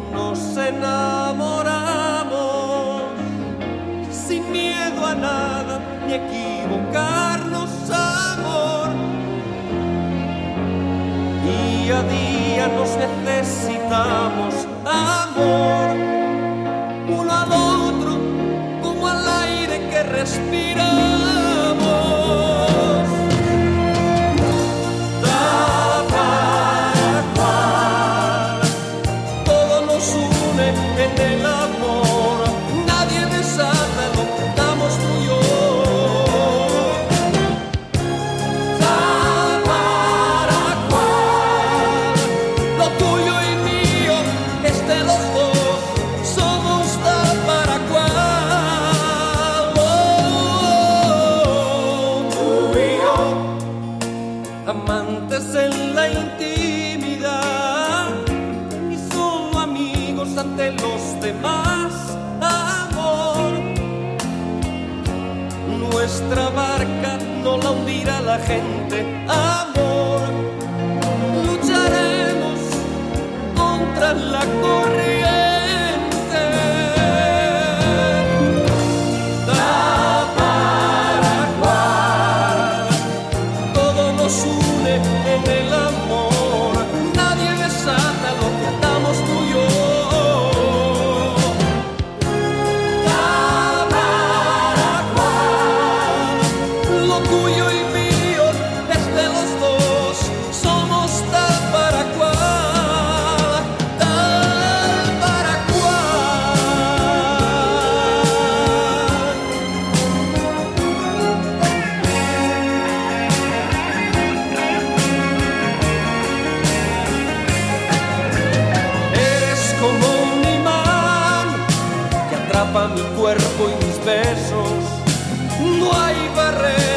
nos enamoramos sin miedo a nada ni equivocarnos, amor. Día a día nos necesitamos, amor, uno al otro como al aire que respiramos. En el amor nadie desata lo que damos tú y yo. Para cual, lo tuyo y mío es de los dos, somos tal para cual. Tú y yo, amantes en la intimidad y solo amigos ante los demás, amor. Nuestra barca no la hundirá la gente, amor. Lucharemos contra la corriente. Da para cual, todo nos une en el amor. Nadie desata lo que atamos tú y yo. Tuyo y mío es de los dos, somos tal para cual, tal para Eres como un imán que atrapa mi cuerpo y mis besos, no hay barrera